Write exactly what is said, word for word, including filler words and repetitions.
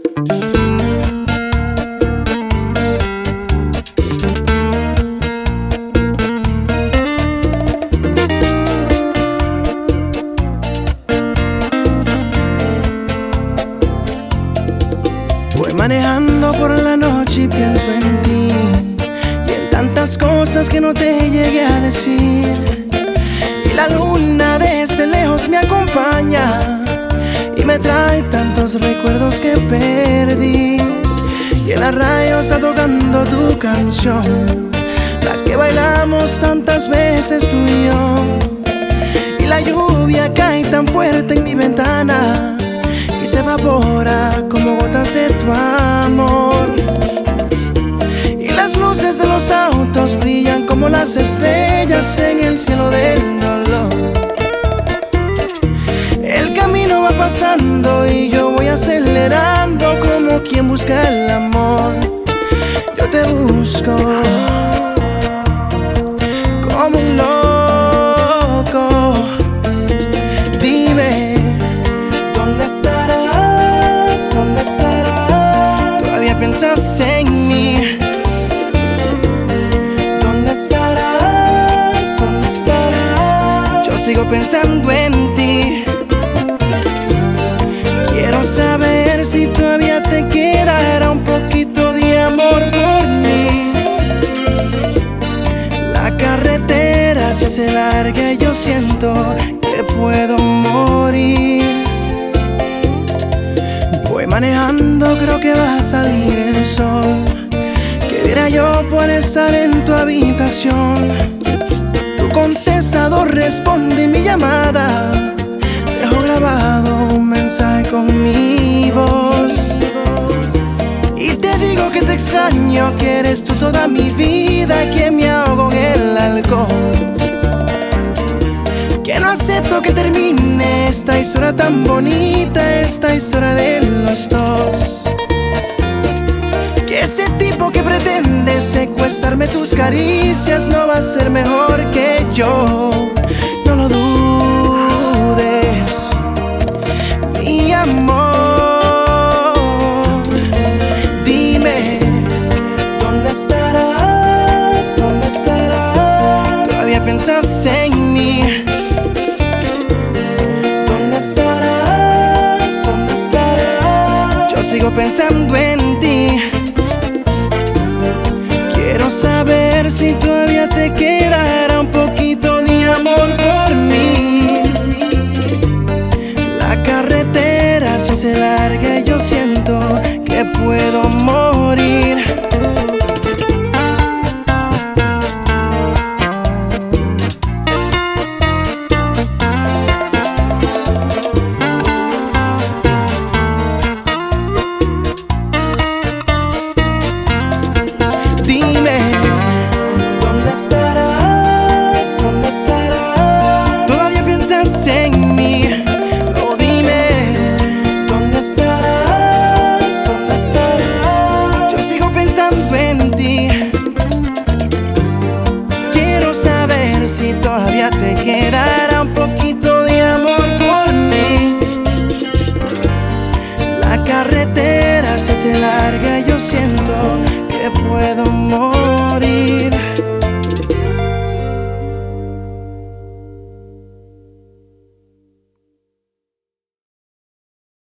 Voy manejando por la noche y pienso en ti y en tantas cosas que no te llegué a decir. Y la luna desde lejos me acompaña y me trae tantos recuerdos que perdí. Y en la radio está tocando tu canción, la que bailamos tantas veces tú y yo. Y la lluvia cae tan fuerte en mi ventana y se evapora como gotas de tu amor. Y las luces de los autos brillan como las estrellas en el cielo del dolor. El camino va pasando y yo voy acelerando como quien busca el amor. Yo te busco como un loco. Dime, ¿dónde estarás? ¿Dónde estarás? ¿Todavía piensas en mí? ¿Dónde estarás? ¿Dónde estarás? Yo sigo pensando en ti. Quiero saber si todavía te quedará un poquito de amor por mí. La carretera se hace larga y yo siento que puedo morir. Voy manejando, creo que va a salir el sol. ¿Qué diera yo por estar en tu habitación? Tu contestador responde mi llamada. Dejo grabado un mensaje con mi voz y te digo que te extraño, que eres tú toda mi vida, que me ahogo en el alcohol, que no acepto que termine esta historia tan bonita, esta historia de los dos. Que ese tipo que pretende secuestrarme tus caricias no va a ser mejor que yo. No lo dudes, mi amor. Dime, ¿dónde estarás? ¿Dónde estarás? ¿Todavía piensas en mí? ¿Dónde estarás? ¿Dónde estarás? Yo sigo pensando en ti. Quiero saber si todavía te quedará un poquito de amor por mí. La carretera se hace larga y yo siento que puedo morir. Dime, ¿dónde estarás? ¿Dónde estarás? ¿Todavía piensas en mí? Oh, dime, ¿dónde estarás? ¿Dónde estarás? Yo sigo pensando en ti. Quiero saber si todavía te quedará un poquito de amor por mí. La carretera se hace larga y yo siento que puedo morir.